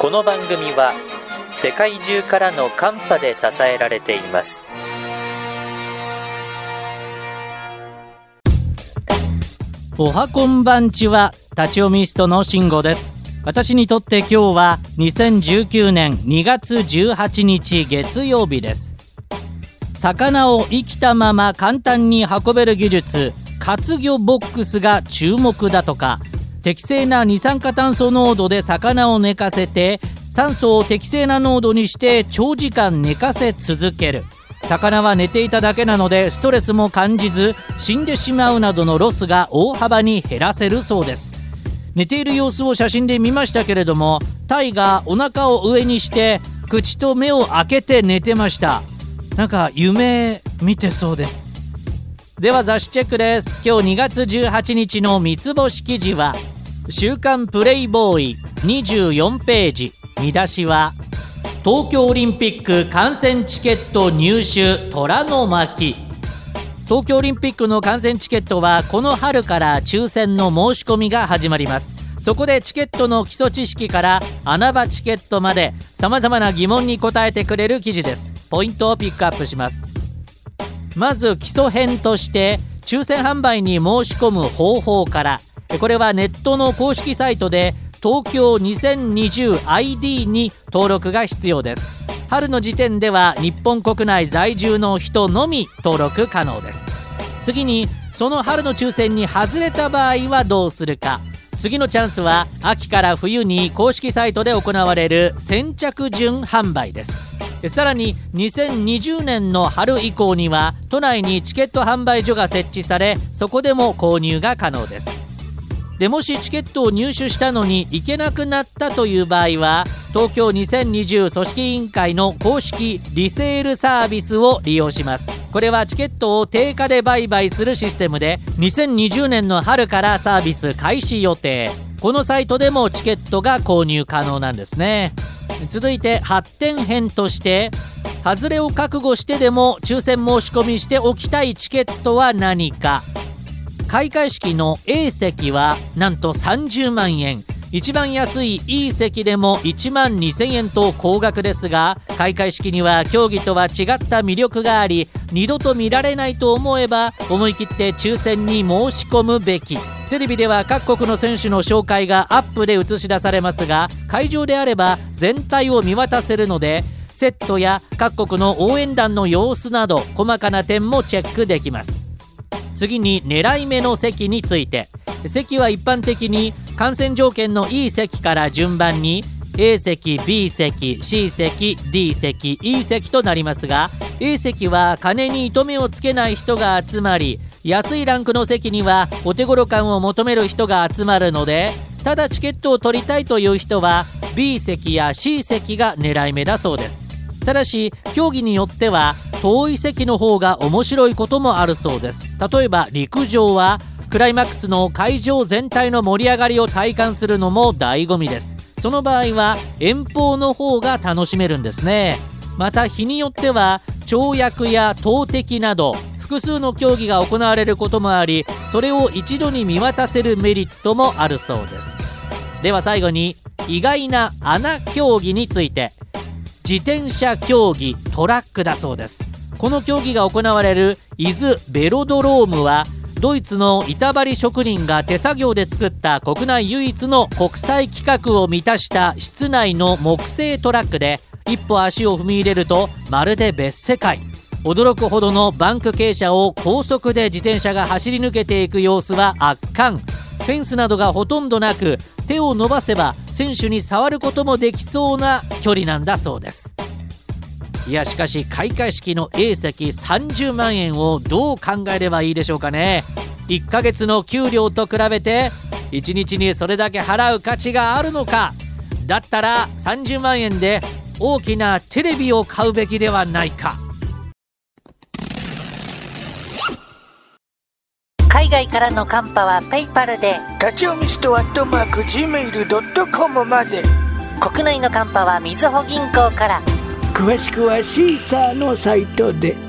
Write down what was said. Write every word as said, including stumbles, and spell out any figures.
この番組は世界中からのカンパで支えられています。 おはこんばんちは、立ち読みストの慎吾です。私にとって今日はにせんじゅうきゅうねんにがつじゅうはちにち月曜日です。魚を生きたまま簡単に運べる技術、活魚ボックスが注目だとか、適正な二酸化炭素濃度で魚を寝かせて酸素を適正な濃度にして長時間寝かせ続ける。魚は寝ていただけなのでストレスも感じず死んでしまうなどのロスが大幅に減らせるそうです。寝ている様子を写真で見ましたけれども、タイがお腹を上にして口と目を開けて寝てました。なんか夢見てそうです。では雑誌チェックです。今日にがつじゅうはちにちの三つ星記事は週刊プレイボーイにじゅうよんページ、見出しは東京オリンピック観戦チケット入手虎の巻。東京オリンピックの観戦チケットはこの春から抽選の申し込みが始まります。そこでチケットの基礎知識から穴場チケットまで様々な疑問に答えてくれる記事です。ポイントをピックアップします。まず基礎編として抽選販売に申し込む方法から、これはネットの公式サイトで東京にせんにじゅうアイディー に登録が必要です。春の時点では日本国内在住の人のみ登録可能です。次にその春の抽選に外れた場合はどうするか。次のチャンスは秋から冬に公式サイトで行われる先着順販売です。さらににせんにじゅうねんの春以降には都内にチケット販売所が設置され、そこでも購入が可能です。でもしチケットを入手したのに行けなくなったという場合は、東京にせんにじゅう組織委員会の公式リセールサービスを利用します。これはチケットを定価で売買するシステムで、にせんにじゅうねんの春からサービス開始予定。このサイトでもチケットが購入可能なんですね。続いて発展編として、外れを覚悟してでも抽選申し込みしておきたいチケットは何か。開会式の A 席はなんとさんじゅうまんえん、一番安い E 席でもいちまんにせんえんと高額ですが、開会式には競技とは違った魅力があり、二度と見られないと思えば思い切って抽選に申し込むべき。テレビでは各国の選手の紹介がアップで映し出されますが、会場であれば全体を見渡せるので、セットや各国の応援団の様子など細かな点もチェックできます。次に狙い目の席について、席は一般的に観戦条件のいい席から順番に A 席、B 席、C 席、D 席、E 席となりますが、 A 席は金に糸目をつけない人が集まり、安いランクの席にはお手頃感を求める人が集まるので、ただチケットを取りたいという人は B 席や C 席が狙い目だそうです。ただし競技によっては遠い席の方が面白いこともあるそうです。例えば陸上はクライマックスの会場全体の盛り上がりを体感するのも醍醐味です。その場合は遠方の方が楽しめるんですね。また日によっては跳躍や投擲など複数の競技が行われることもあり、それを一度に見渡せるメリットもあるそうです。では最後に意外な穴競技について。自転車競技トラックだそうです。この競技が行われる伊豆ベロドロームはドイツの板張り職人が手作業で作った国内唯一の国際規格を満たした室内の木製トラックで、一歩足を踏み入れるとまるで別世界。驚くほどのバンク傾斜を高速で自転車が走り抜けていく様子は圧巻。フェンスなどがほとんどなく、手を伸ばせば選手に触ることもできそうな距離なんだそうです。いやしかし開会式の A 席さんじゅうまんえんをどう考えればいいでしょうかね。いっかげつの給料と比べていちにちにそれだけ払う価値があるのか。だったらさんじゅうまんえんで大きなテレビを買うべきではないか。 海外からのカンパはペイパルで、 立ち読みストアットマーク ジーメールドットコム まで。 国内のカンパはみずほ銀行から。 詳しくはシーサーのサイトで。